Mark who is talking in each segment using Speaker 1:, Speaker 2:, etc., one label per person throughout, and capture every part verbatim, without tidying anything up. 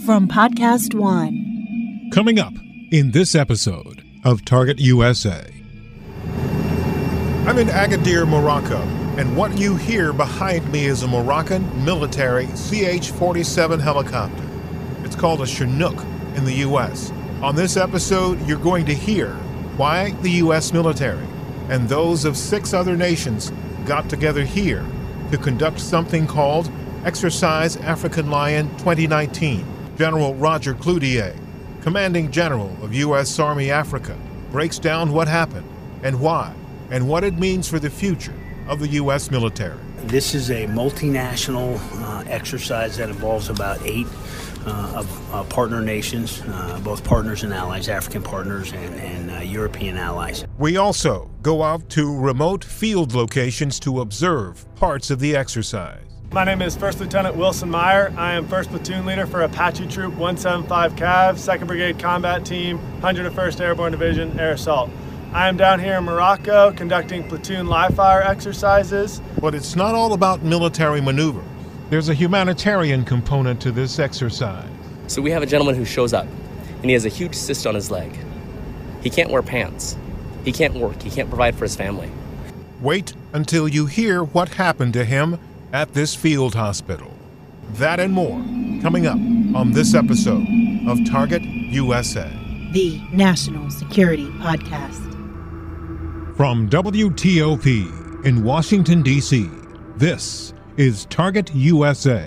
Speaker 1: from Podcast One.
Speaker 2: Coming up in this episode of Target U S A. I'm in Agadir, Morocco, and what you hear behind me is a Moroccan military C H forty-seven helicopter. It's called a Chinook in the U S. On this episode, you're going to hear why the U S military and those of six other nations got together here to conduct something called Exercise African Lion twenty nineteen. General Roger Cloutier, Commanding General of U S Army Africa, breaks down what happened and why, and what it means for the future of the U S military.
Speaker 3: This is a multinational uh, exercise that involves about eight uh, of uh, partner nations, uh, both partners and allies, African partners and, and uh, European allies.
Speaker 2: We also go out to remote field locations to observe parts of the exercise.
Speaker 4: My name is First Lieutenant Wilson Meyer. I am First Platoon Leader for Apache Troop one seventy-five Cav, second Brigade Combat Team, one hundred first Airborne Division, Air Assault. I am down here in Morocco conducting platoon live fire exercises.
Speaker 2: But it's not all about military maneuvers. There's a humanitarian component to this exercise.
Speaker 5: So we have a gentleman who shows up, and he has a huge cyst on his leg. He can't wear pants. He can't work. He can't provide for his family.
Speaker 2: Wait until you hear what happened to him at this field hospital. That and more coming up on this episode of Target U S A,
Speaker 1: the National Security Podcast.
Speaker 2: From W T O P in Washington, D C, this is Target U S A.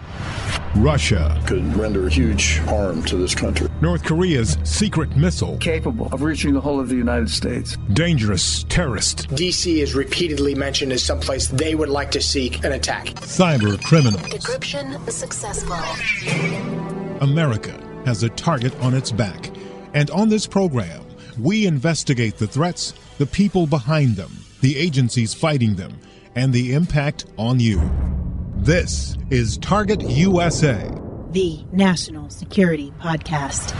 Speaker 2: Russia
Speaker 6: could render huge harm to this country.
Speaker 2: North Korea's secret missile.
Speaker 7: Capable of reaching the whole of the United States.
Speaker 2: Dangerous terrorist.
Speaker 8: D C is repeatedly mentioned as someplace they would like to seek an attack.
Speaker 2: Cyber criminals.
Speaker 9: Decryption successful.
Speaker 2: America has a target on its back. And on this program, we investigate the threats, the people behind them, the agencies fighting them, and the impact on you. This is Target U S A,
Speaker 1: the National Security Podcast.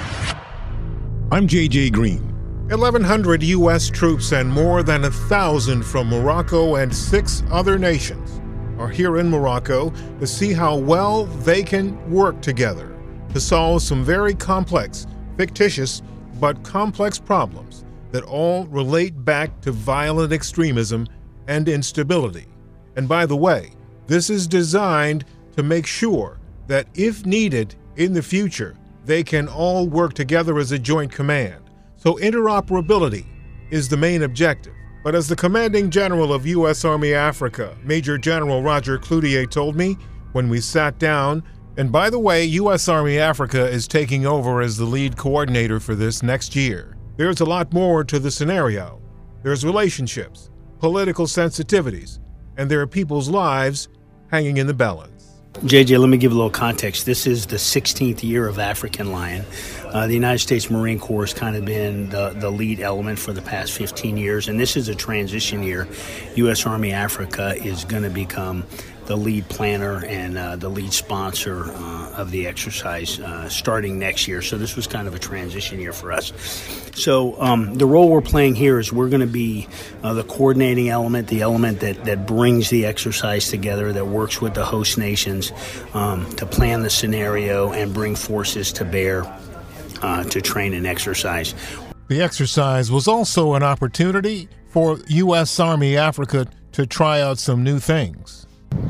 Speaker 2: I'm J J Green. eleven hundred U S troops and more than one thousand from Morocco and six other nations are here in Morocco to see how well they can work together to solve some very complex, fictitious, but complex problems that all relate back to violent extremism and instability. And by the way, this is designed to make sure that if needed in the future, they can all work together as a joint command. So interoperability is the main objective. But as the Commanding General of U S Army Africa, Major General Roger Cloutier told me when we sat down, and by the way, U S Army Africa is taking over as the lead coordinator for this next year. There's a lot more to the scenario. There's relationships, political sensitivities, and there are people's lives hanging in the balance.
Speaker 3: J J, let me give a little context. This is the sixteenth year of African Lion. Uh, the United States Marine Corps has kind of been the, the lead element for the past fifteen years, and this is a transition year. U S Army Africa is going to become the lead planner and uh, the lead sponsor uh, of the exercise uh, starting next year. So this was kind of a transition year for us. So um, the role we're playing here is we're going to be uh, the coordinating element, the element that, that brings the exercise together, that works with the host nations um, to plan the scenario and bring forces to bear uh, to train and exercise.
Speaker 2: The exercise was also an opportunity for U S Army Africa to try out some new things.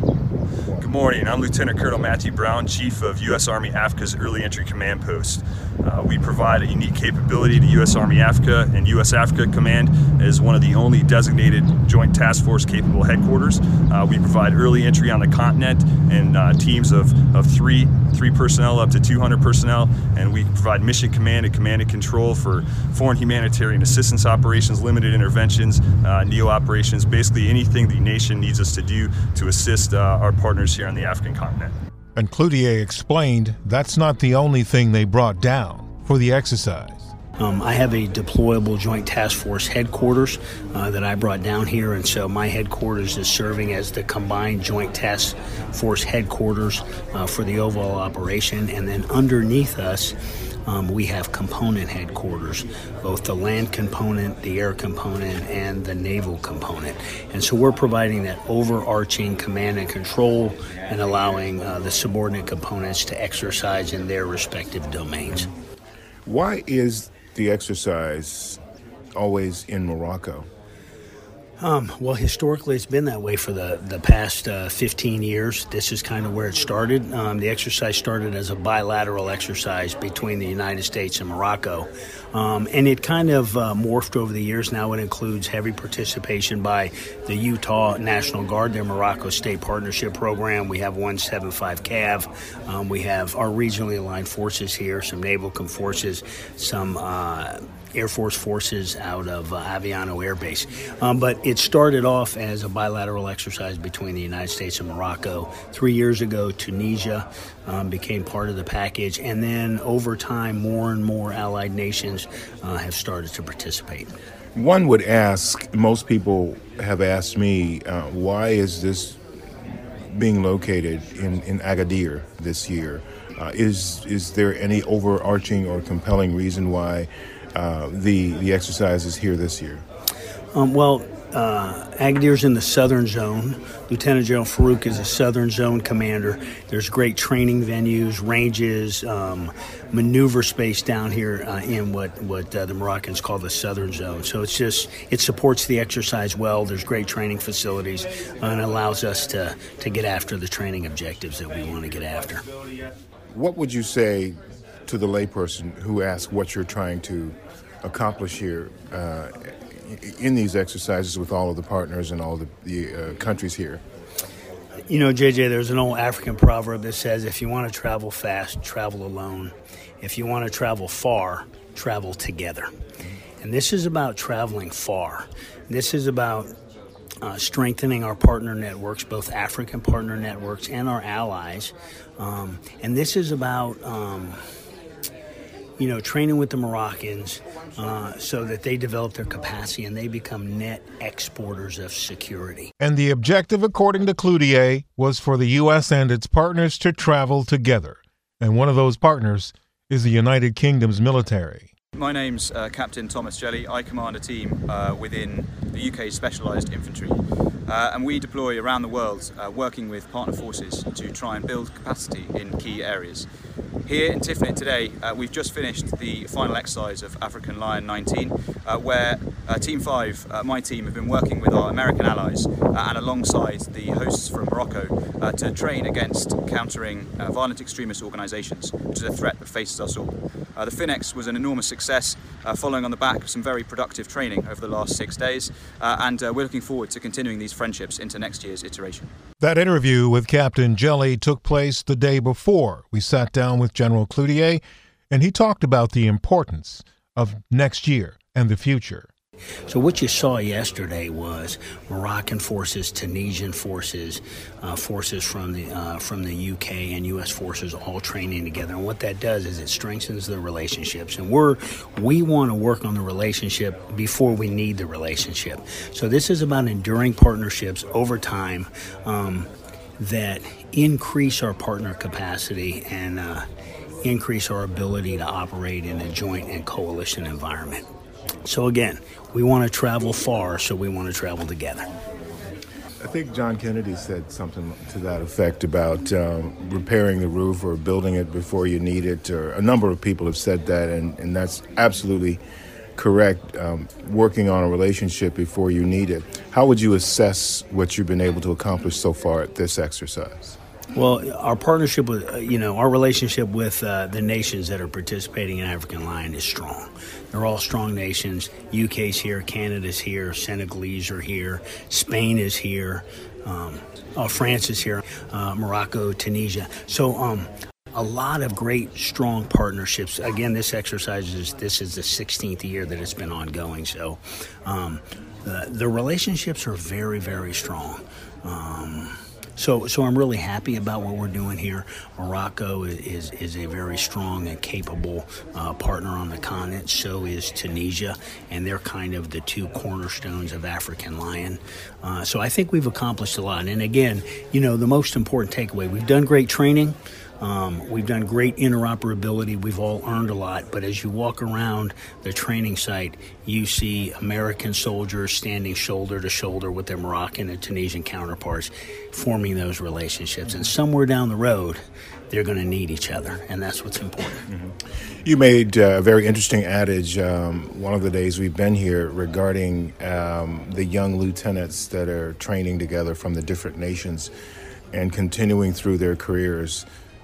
Speaker 10: Good morning. I'm Lieutenant Colonel Matthew Brown, Chief of U S Army Africa's Early Entry Command Post. Uh, we provide a unique capability to U S Army Africa, and U S Africa Command is one of the only designated Joint Task Force capable headquarters. Uh, we provide early entry on the continent in uh, teams of, of three, three personnel up to two hundred personnel, and we provide mission command and command and control for foreign humanitarian assistance operations, limited interventions, uh, NEO operations, basically anything the nation needs us to do to assist uh, our partners here on the African continent.
Speaker 2: And Cloutier explained that's not the only thing they brought down for the exercise.
Speaker 3: Um, I have a deployable Joint Task Force headquarters uh, that I brought down here, and so my headquarters is serving as the combined Joint Task Force headquarters uh, for the overall operation. And then underneath us, Um, we have component headquarters, both the land component, the air component, and the naval component. And so we're providing that overarching command and control and allowing uh, the subordinate components to exercise in their respective domains.
Speaker 2: Why is the exercise always in Morocco?
Speaker 3: Um, well, historically, it's been that way for the, the past uh, fifteen years. This is kind of where it started. Um, the exercise started as a bilateral exercise between the United States and Morocco. Um, and it kind of uh, morphed over the years. Now it includes heavy participation by the Utah National Guard, their Morocco State Partnership Program. We have one seventy-five Cav. Um, we have our regionally aligned forces here, some naval forces, some uh, Air Force forces out of uh, Aviano Air Base. Um, but it started off as a bilateral exercise between the United States and Morocco. Three years ago, Tunisia um, became part of the package. And then over time, more and more allied nations uh, have started to participate.
Speaker 2: One would ask, most people have asked me, uh, why is this being located in, in Agadir this year? Uh, is, is there any overarching or compelling reason why Uh, the the exercise is here this year?
Speaker 3: Um, well, uh, Agadir's in the southern zone. Lieutenant General Farouk is a southern zone commander. There's great training venues, ranges, um, maneuver space down here uh, in what what uh, the Moroccans call the southern zone. So it's just it supports the exercise well. There's great training facilities uh, and allows us to to get after the training objectives that we want to get after.
Speaker 2: What would you say to the layperson who asks what you're trying to accomplish here uh, in these exercises with all of the partners and all of the, the uh, countries here?
Speaker 3: You know, J J, there's an old African proverb that says, if you want to travel fast, travel alone. If you want to travel far, travel together. And this is about traveling far. This is about Uh, strengthening our partner networks, both African partner networks and our allies. Um, and this is about, um, you know, training with the Moroccans uh, so that they develop their capacity and they become net exporters of security.
Speaker 2: And the objective, according to Cloutier, was for the U S and its partners to travel together. And one of those partners is the United Kingdom's military.
Speaker 11: My name's uh, Captain Thomas Jelly. I command a team uh, within the U K's Specialised Infantry, uh, and we deploy around the world uh, working with partner forces to try and build capacity in key areas. Here in Tifnit today, uh, we've just finished the final exercise of African Lion nineteen, uh, where uh, Team five, uh, my team, have been working with our American allies uh, and alongside the hosts from Morocco uh, to train against countering uh, violent extremist organisations, which is a threat that faces us all. Uh, the FINEX was an enormous success, uh, following on the back of some very productive training over the last six days, uh, and uh, we're looking forward to continuing these friendships into next year's iteration.
Speaker 2: That interview with Captain Jelly took place the day before we sat down with General Cloutier, and he talked about the importance of next year and the future.
Speaker 3: So what you saw yesterday was Moroccan forces, Tunisian forces, uh, forces from the uh, from the U K and U S forces all training together. And what that does is it strengthens the relationships. And we're we want to work on the relationship before we need the relationship. So this is about enduring partnerships over time um, that increase our partner capacity and uh, increase our ability to operate in a joint and coalition environment. So again, we want to travel far, so we want to travel together.
Speaker 2: I think John Kennedy said something to that effect about um, repairing the roof or building it before you need it. Or a number of people have said that, and, and that's absolutely correct. Um, working on a relationship before you need it. How would you assess what you've been able to accomplish so far at this exercise?
Speaker 3: Well, our partnership with, uh, you know, our relationship with uh, the nations that are participating in African Lion is strong. They're all strong nations. U K's here, Canada's here, Senegalese are here, Spain is here, um, uh, France is here, uh, Morocco, Tunisia. So um, a lot of great, strong partnerships. Again, this exercise is, this is the sixteenth year that it's been ongoing. So um, the, the relationships are very, very strong. Um, So, so I'm really happy about what we're doing here. Morocco is is a very strong and capable uh, partner on the continent. So is Tunisia, and they're kind of the two cornerstones of African Lion. Uh, so I think we've accomplished a lot. And again, you know, the most important takeaway: we've done great training. Um, we've done great interoperability. We've all earned a lot. But as you walk around the training site, you see American soldiers standing shoulder to shoulder with their Moroccan and Tunisian counterparts, forming those relationships. And somewhere down the road, they're going to need each other. And that's what's important.
Speaker 12: Mm-hmm. You made uh, a very interesting adage um, one of the days we've been here regarding um, the young lieutenants that are training together from the different nations and continuing through their careers,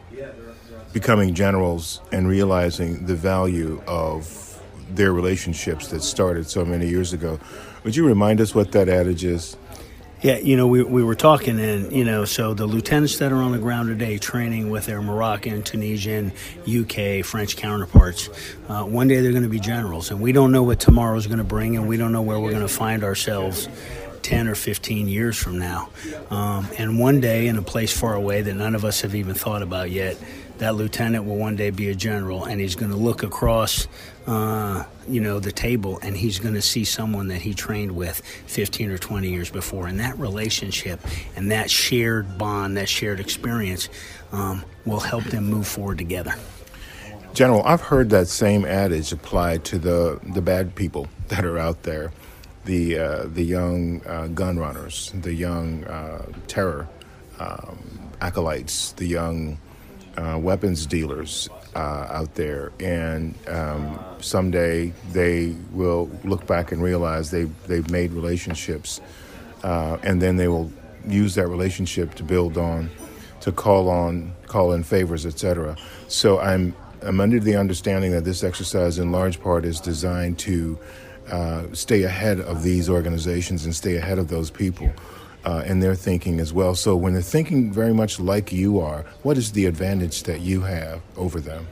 Speaker 12: becoming generals and realizing the value of their relationships that started so many years ago. Would you remind us what that adage is?
Speaker 3: Yeah, you know, we we were talking, and, you know, so the lieutenants that are on the ground today training with their Moroccan, Tunisian, U K, French counterparts, uh, one day they're going to be generals, and we don't know what tomorrow's going to bring, and we don't know where we're going to find ourselves ten or fifteen years from now. Um, and one day, in a place far away that none of us have even thought about yet, that lieutenant will one day be a general, and he's going to look across, uh, you know, the table, and he's going to see someone that he trained with fifteen or twenty years before. And that relationship and that shared bond, that shared experience um, will help them move forward together.
Speaker 12: General, I've heard that same adage applied to the, the bad people that are out there, the, uh, the young uh, gun runners, the young uh, terror um, acolytes, the young Uh, weapons dealers uh, out there, and um, someday they will look back and realize they they've made relationships, uh, and then they will use that relationship to build on, to call on, call in favors, et cetera. So I'm I'm under the understanding that this exercise, in large part, is designed to uh, stay ahead of these organizations and stay ahead of those people. Uh, and their thinking as well. So when they're thinking very much like you are, what is the advantage that you have over them?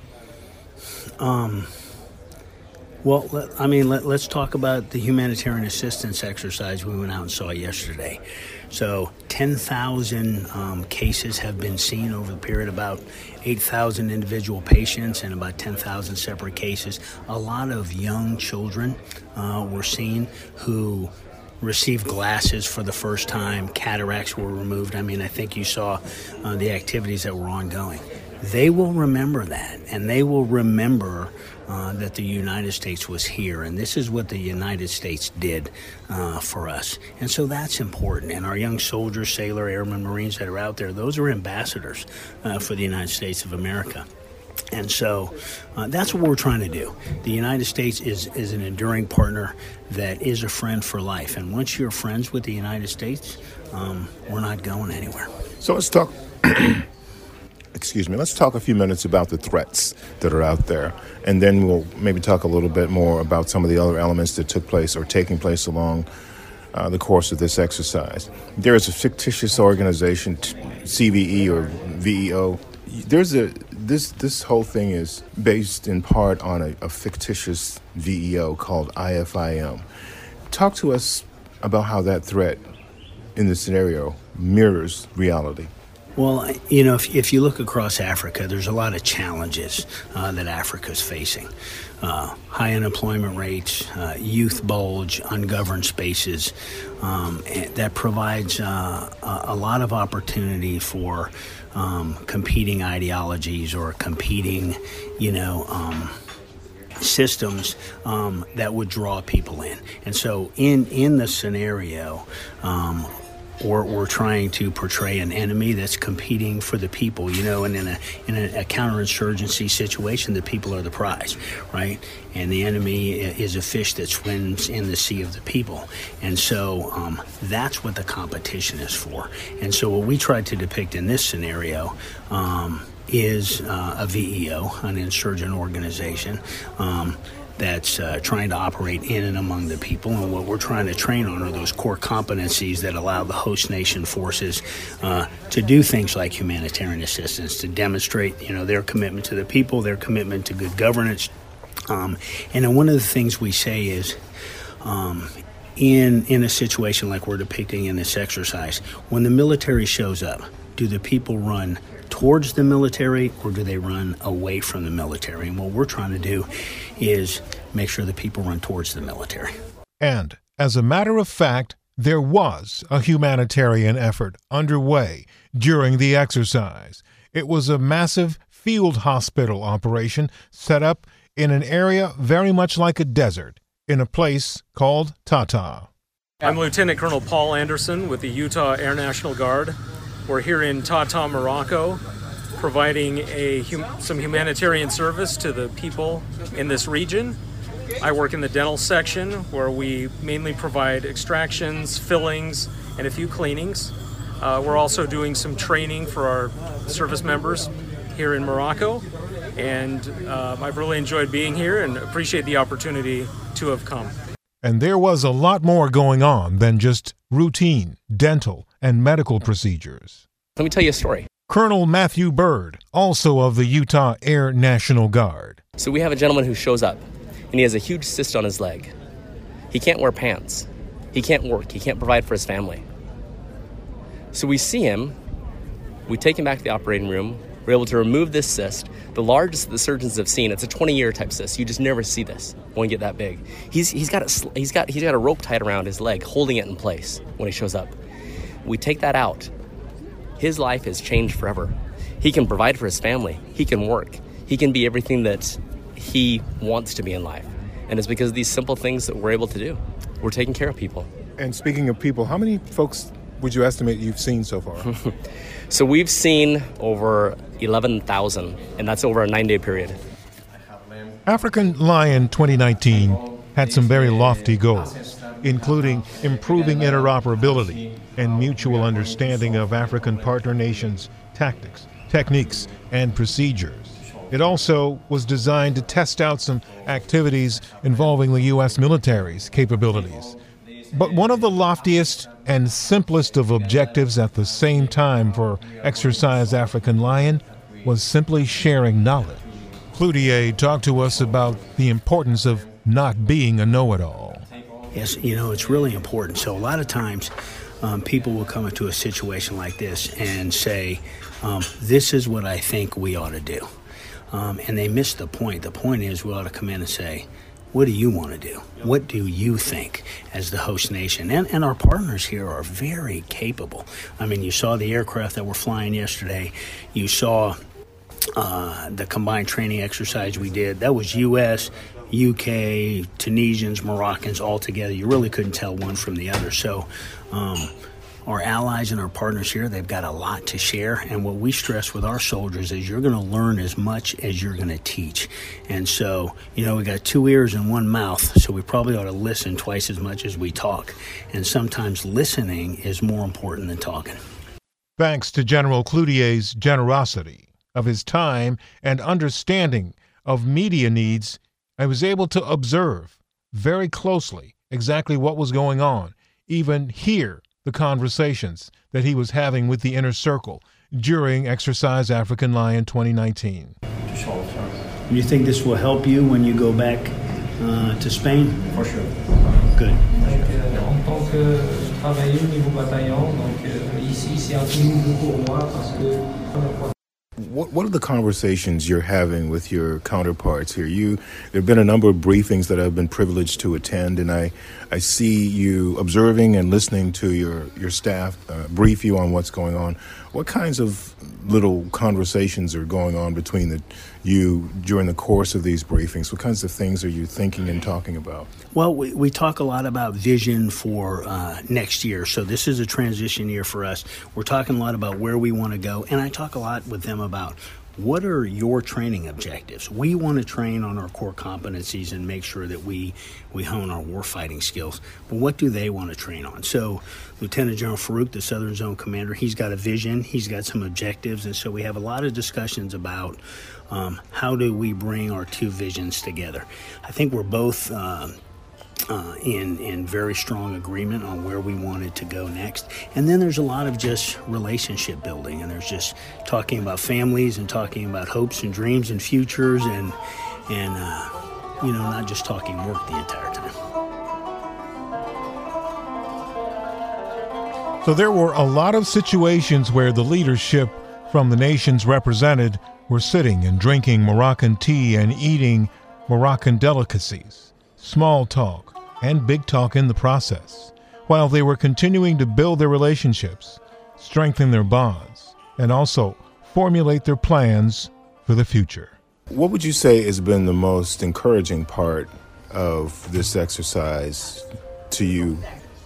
Speaker 3: Um, well, let, I mean, let, let's talk about the humanitarian assistance exercise we went out and saw yesterday. So ten thousand um, cases have been seen over the period, about eight thousand individual patients and about ten thousand separate cases. A lot of young children uh, were seen who received glasses for the first time. Cataracts were removed. I mean, I think you saw uh, the activities that were ongoing. They will remember that, and they will remember uh, that the United States was here, and this is what the United States did uh, for us. And so that's important. And our young soldiers, sailor, airmen, Marines that are out there, those are ambassadors uh, for the United States of America. And so uh, that's what we're trying to do. The United States is, is an enduring partner that is a friend for life. And once you're friends with the United States, um, we're not going anywhere.
Speaker 12: So let's talk, excuse me, let's talk a few minutes about the threats that are out there. And then we'll maybe talk a little bit more about some of the other elements that took place or taking place along uh, the course of this exercise. There is a fictitious organization, C V E or V E O. There's a this this whole thing is based in part on a, a fictitious V E O called I F I M. Talk to us about how that threat in this scenario mirrors reality.
Speaker 3: Well, you know, if, if you look across Africa, there's a lot of challenges uh, that Africa's facing. Uh, high unemployment rates, uh, youth bulge, ungoverned spaces. Um, that provides uh, a, a lot of opportunity for um, competing ideologies or competing, you know, um, systems um, that would draw people in. And so in, in the scenario, um, Or we're trying to portray an enemy that's competing for the people, you know, and in a in a, a counterinsurgency situation, the people are the prize, right? And the enemy is a fish that swims in the sea of the people. And so um, that's what the competition is for. And so what we tried to depict in this scenario um, is uh, a V E O, an insurgent organization, um, that's uh, trying to operate in and among the people. And what we're trying to train on are those core competencies that allow the host nation forces uh, to do things like humanitarian assistance, to demonstrate, you know, their commitment to the people, their commitment to good governance. Um, and then one of the things we say is, um, in in a situation like we're depicting in this exercise, when the military shows up, do the people run towards the military or do they run away from the military? And what we're trying to do is make sure the people run towards the military.
Speaker 2: And as a matter of fact, there was a humanitarian effort underway during the exercise. It was a massive field hospital operation set up in an area very much like a desert, in a place called Tata.
Speaker 13: I'm Lieutenant Colonel Paul Anderson with the Utah Air National Guard. We're here in Tata, Morocco, providing a hum- some humanitarian service to the people in this region. I work in the dental section where we mainly provide extractions, fillings, and a few cleanings. Uh, we're also doing some training for our service members here in Morocco, and uh, I've really enjoyed being here and appreciate the opportunity to have come.
Speaker 2: And there was a lot more going on than just routine dental and medical procedures.
Speaker 5: Let me tell you a story.
Speaker 2: Colonel Matthew Bird, also of the Utah Air National Guard.
Speaker 5: So we have a gentleman who shows up, and he has a huge cyst on his leg. He can't wear pants. He can't work. He can't provide for his family. So we see him. We take him back to the operating room. We're able to remove this cyst, the largest the surgeons have seen. It's a twenty-year type cyst. You just never see this when you get that big. He's he's got a he's got he's got a rope tied around his leg, holding it in place when he shows up. We take that out. His life has changed forever. He can provide for his family. He can work. He can be everything that he wants to be in life. And it's because of these simple things that we're able to do. We're taking care of people.
Speaker 2: And speaking of people, how many folks would you estimate you've seen so far?
Speaker 5: So we've seen over eleven thousand, and that's over a nine-day period.
Speaker 2: African Lion twenty nineteen had some very lofty goals, including improving interoperability and mutual understanding of African partner nations' tactics, techniques, and procedures. It also was designed to test out some activities involving the U S military's capabilities. But one of the loftiest and simplest of objectives at the same time for Exercise African Lion was simply sharing knowledge. Cloutier talked to us about the importance of not being a know-it-all.
Speaker 3: Yes, you know, it's really important. So a lot of times um, people will come into a situation like this and say, um, this is what I think we ought to do. Um, and they miss the point. The point is we ought to come in and say, what do you want to do? What do you think as the host nation? And, and our partners here are very capable. I mean, you saw the aircraft that were flying yesterday. You saw uh, the combined training exercise we did. That was U S, U K, Tunisians, Moroccans all together. You really couldn't tell one from the other. So um, our allies and our partners here, they've got a lot to share. And what we stress with our soldiers is you're going to learn as much as you're going to teach. And so, you know, we got two ears and one mouth, so we probably ought to listen twice as much as we talk. And sometimes listening is more important than talking.
Speaker 2: Thanks to General Cloutier's generosity of his time and understanding of media needs, I was able to observe very closely exactly what was going on, even hear the conversations that he was having with the inner circle during Exercise African Lion twenty nineteen.
Speaker 3: Do you think this will help you when you go back uh, to Spain?
Speaker 14: For sure.
Speaker 3: Good.
Speaker 14: Donc, euh, en tant que travailleur au niveau bataillon, donc euh, ici c'est un peu nouveau pour moi parce que
Speaker 12: What, what are the conversations you're having with your counterparts here? You, there have been a number of briefings that I've been privileged to attend, and I, I see you observing and listening to your, your staff uh, brief you on what's going on. What kinds of little conversations are going on between the, you during the course of these briefings? What kinds of things are you thinking and talking about?
Speaker 3: Well, we, we talk a lot about vision for uh, next year. So this is a transition year for us. We're talking a lot about where we want to go, and I talk a lot with them about what are your training objectives. We want to train on our core competencies and make sure that we, we hone our warfighting skills. But what do they want to train on? So Lieutenant General Farouk, the Southern Zone Commander, he's got a vision, he's got some objectives, and so we have a lot of discussions about um, how do we bring our two visions together. I think we're both uh, Uh, in, in very strong agreement on where we wanted to go next. And then there's a lot of just relationship building, and there's just talking about families and talking about hopes and dreams and futures and, and uh, you know, not just talking work the entire time.
Speaker 2: So there were a lot of situations where the leadership from the nations represented were sitting and drinking Moroccan tea and eating Moroccan delicacies, small talk and big talk in the process, while they were continuing to build their relationships, strengthen their bonds, and also formulate their plans for the future.
Speaker 12: What would you say has been the most encouraging part of this exercise to you?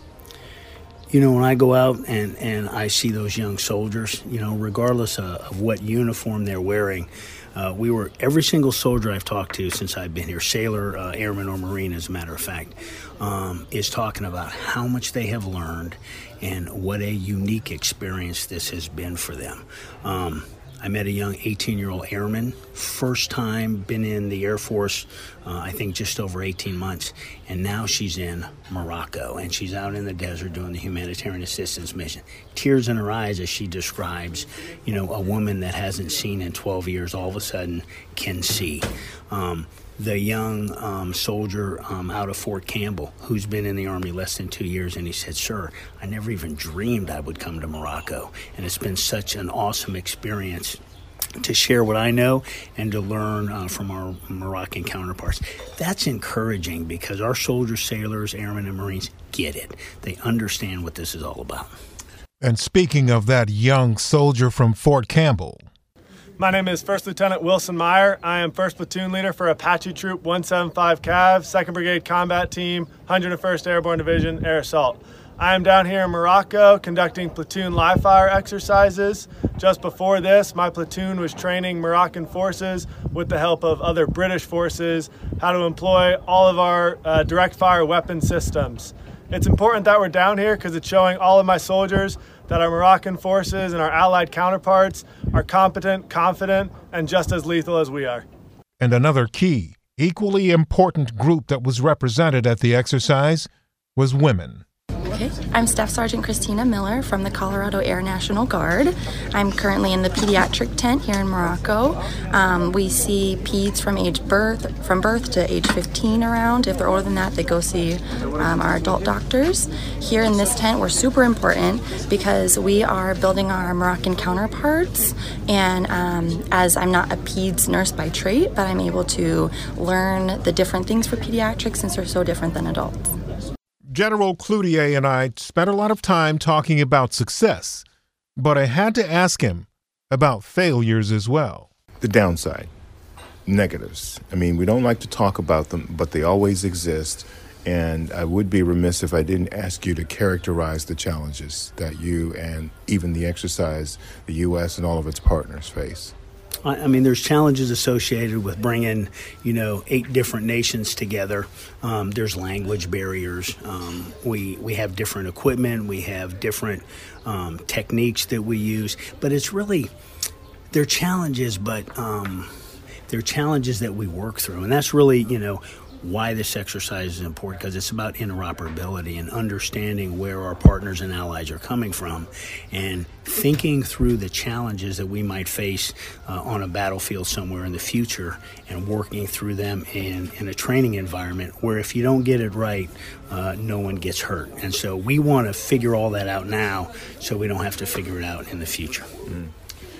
Speaker 3: You know, when I go out and, and I see those young soldiers, you know, regardless of, of what uniform they're wearing, uh, we were, every single soldier I've talked to since I've been here, sailor, uh, airman, or Marine, as a matter of fact, um, is talking about how much they have learned and what a unique experience this has been for them. Um, I met a young eighteen-year-old airman, first time been in the Air Force, uh, I think just over eighteen months, and now she's in Morocco, and she's out in the desert doing the humanitarian assistance mission. Tears in her eyes as she describes, you know, a woman that hasn't seen in twelve years all of a sudden can see. Um, the young um, soldier um, out of Fort Campbell who's been in the Army less than two years, and he said, "Sir, I never even dreamed I would come to Morocco, and it's been such an awesome experience to share what I know and to learn uh, from our Moroccan counterparts." That's encouraging because our soldiers, sailors, airmen, and Marines get it. They understand what this is all about.
Speaker 2: And speaking of that young soldier from Fort Campbell,
Speaker 4: my name is First Lieutenant Wilson Meyer. I am First Platoon Leader for Apache Troop one seventy-five Cav, second Brigade Combat Team, one hundred first Airborne Division, Air Assault. I am down here in Morocco conducting platoon live fire exercises. Just before this, my platoon was training Moroccan forces with the help of other British forces how to employ all of our uh, direct fire weapon systems. It's important that we're down here because it's showing all of my soldiers that our Moroccan forces and our allied counterparts are competent, confident, and just as lethal as we are.
Speaker 2: And another key, equally important group that was represented at the exercise was women.
Speaker 15: Okay. I'm Staff Sergeant Christina Miller from the Colorado Air National Guard. I'm currently in the pediatric tent here in Morocco. Um, we see peds from age birth, from birth to age fifteen around. If they're older than that, they go see um, our adult doctors. Here in this tent, we're super important because we are building our Moroccan counterparts. And um, as I'm not a peds nurse by trade, but I'm able to learn the different things for pediatrics since they're so different than adults.
Speaker 2: General Cloutier and I spent a lot of time talking about success, but I had to ask him about failures as well.
Speaker 12: The downside, negatives. I mean, we don't like to talk about them, but they always exist. And I would be remiss if I didn't ask you to characterize the challenges that you and even the exercise, the U S and all of its partners face.
Speaker 3: I mean, there's challenges associated with bringing, you know, eight different nations together. Um, there's language barriers. Um, we we have different equipment. We have different um, techniques that we use. But it's really, they're challenges, but um, they're challenges that we work through. And that's really, you know, why this exercise is important, because it's about interoperability and understanding where our partners and allies are coming from and thinking through the challenges that we might face uh, on a battlefield somewhere in the future and working through them in, in a training environment where if you don't get it right, uh, no one gets hurt. And so we want to figure all that out now so we don't have to figure it out in the future.
Speaker 12: Mm.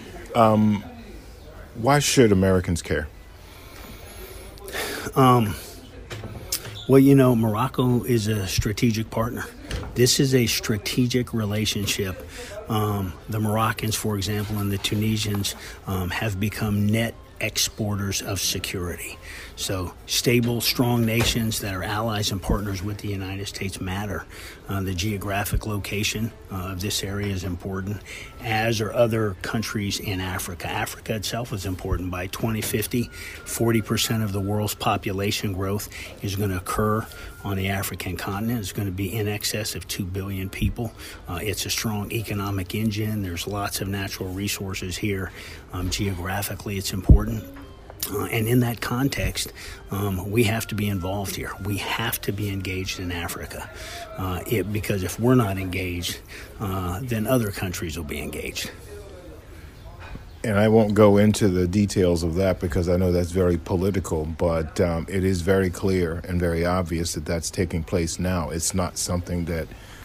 Speaker 12: Um, why should Americans care?
Speaker 3: Um, Well, you know, Morocco is a strategic partner. This is a strategic relationship. Um, the Moroccans, for example, and the Tunisians um, have become net exporters of security. So stable, strong nations that are allies and partners with the United States matter. Uh, the geographic location uh, of this area is important, as are other countries in Africa. Africa itself is important. By twenty fifty, forty percent of the world's population growth is going to occur on the African continent. It's going to be in excess of two billion people. Uh, it's a strong economic engine. There's lots of natural resources here. Um, geographically, it's important. Uh, and in that context, um, we have to be involved here. We have to be engaged in Africa. Uh, it, because if we're not engaged, uh, then other countries will be engaged.
Speaker 12: And I won't go into the details of that because I know that's very political, but um, it is very clear and very obvious that that's taking place now. It's not something that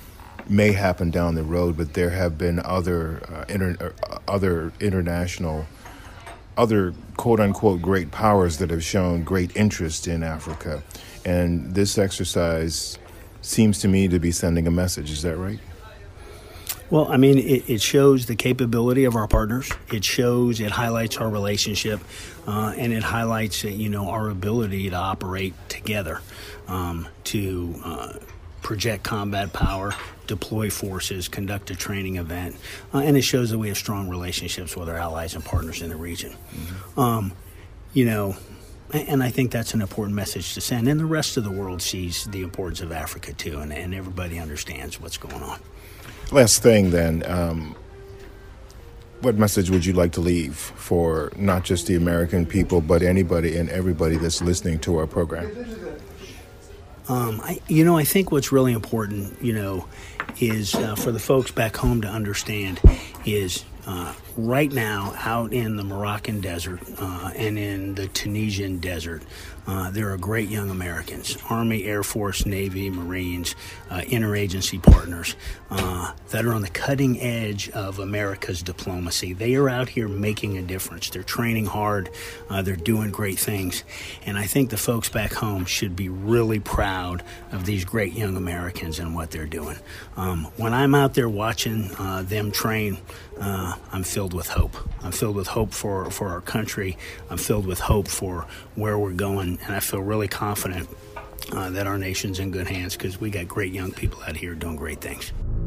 Speaker 12: may happen down the road, but there have been other uh, inter- uh, other international, other quote-unquote great powers that have shown great interest in Africa. And this exercise seems to me to be sending a message. Is that right?
Speaker 3: Well, I mean, it, it shows the capability of our partners. It shows, it highlights our relationship, uh, and it highlights, uh, you know, our ability to operate together, um, to uh, project combat power, deploy forces, conduct a training event, uh, and it shows that we have strong relationships with our allies and partners in the region. Mm-hmm. Um, you know, and I think that's an important message to send. And the rest of the world sees the importance of Africa, too, and, and everybody understands what's going on.
Speaker 12: Last thing, then, um, what message would you like to leave for not just the American people, but anybody and everybody that's listening to our program?
Speaker 3: Um, I, you know, I think what's really important, you know, is uh, for the folks back home to understand is uh, right now out in the Moroccan desert uh, and in the Tunisian desert, uh, there are great young Americans, Army, Air Force, Navy, Marines, uh, interagency partners uh, that are on the cutting edge of America's diplomacy. They are out here making a difference. They're training hard. Uh, they're doing great things. And I think the folks back home should be really proud of these great young Americans and what they're doing. Um, when I'm out there watching uh, them train, uh, I'm filled with hope. I'm filled with hope for, for our country. I'm filled with hope for where we're going. And I feel really confident uh, that our nation's in good hands because we got great young people out here doing great things.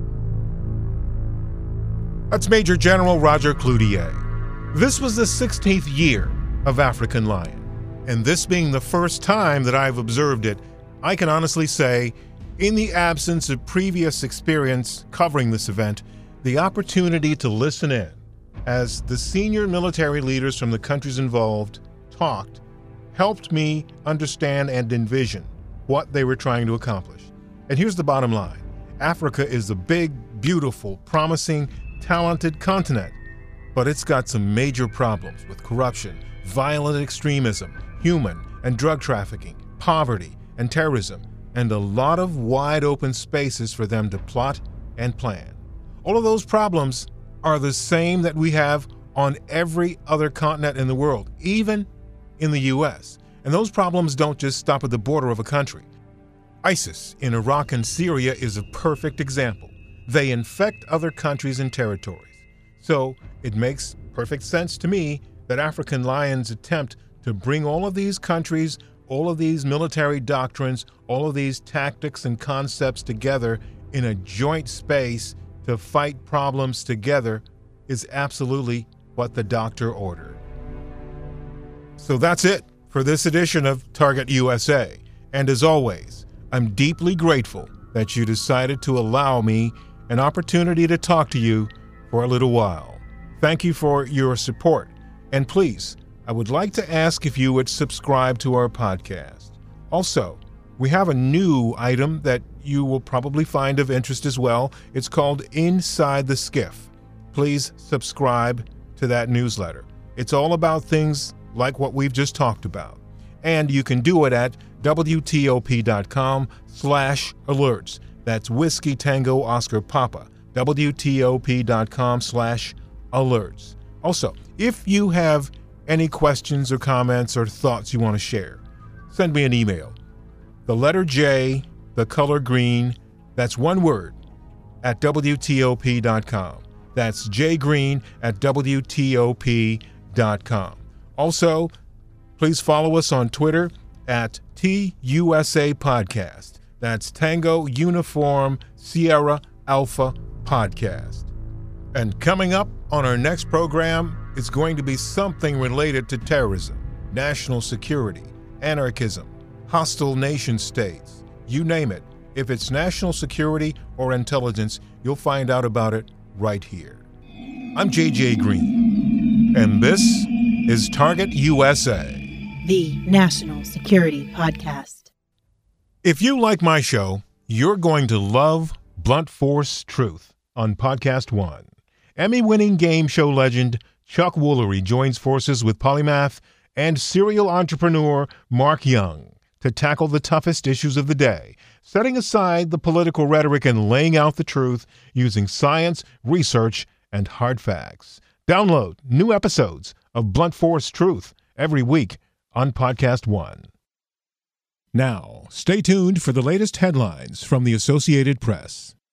Speaker 2: That's Major General Roger Cloutier. This was the sixteenth year of African Lion. And this being the first time that I've observed it, I can honestly say, in the absence of previous experience covering this event, the opportunity to listen in as the senior military leaders from the countries involved talked helped me understand and envision what they were trying to accomplish. And here's the bottom line. Africa is a big, beautiful, promising, talented continent, but it's got some major problems with corruption, violent extremism, human and drug trafficking, poverty and terrorism, and a lot of wide open spaces for them to plot and plan. All of those problems are the same that we have on every other continent in the world, even in the U S. And those problems don't just stop at the border of a country. ISIS in Iraq and Syria is a perfect example. They infect other countries and territories. So it makes perfect sense to me that African Lion's attempt to bring all of these countries, all of these military doctrines, all of these tactics and concepts together in a joint space to fight problems together is absolutely what the doctor ordered. So that's it for this edition of Target U S A. And as always, I'm deeply grateful that you decided to allow me an opportunity to talk to you for a little while. Thank you for your support. And please, I would like to ask if you would subscribe to our podcast. Also, we have a new item that you will probably find of interest as well. It's called Inside the Skiff. Please subscribe to that newsletter. It's all about things like what we've just talked about. And you can do it at W T O P dot com slash alerts. That's Whiskey Tango Oscar Papa. W T O P dot com slash alerts. Also, if you have any questions or comments or thoughts you want to share, send me an email. The letter J, the color green, that's one word, at W T O P dot com. That's jgreen at W T O P dot com. Also, please follow us on Twitter at T U S A Podcast. That's Tango Uniform Sierra Alpha Podcast. And coming up on our next program is going to be something related to terrorism, national security, anarchism, hostile nation states, you name it. If it's national security or intelligence, you'll find out about it right here. I'm J J Green, and this is Target U S A,
Speaker 1: the National Security Podcast.
Speaker 2: If you like my show, you're going to love Blunt Force Truth on Podcast One. Emmy-winning game show legend Chuck Woolery joins forces with polymath and serial entrepreneur Mark Young to tackle the toughest issues of the day, setting aside the political rhetoric and laying out the truth using science, research, and hard facts. Download new episodes of Blunt Force Truth every week on Podcast One. Now, stay tuned for the latest headlines from the Associated Press.